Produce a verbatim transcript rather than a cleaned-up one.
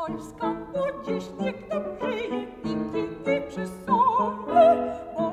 Polska, bo gdzieś niech tam żyje i kiedy przesądy, bo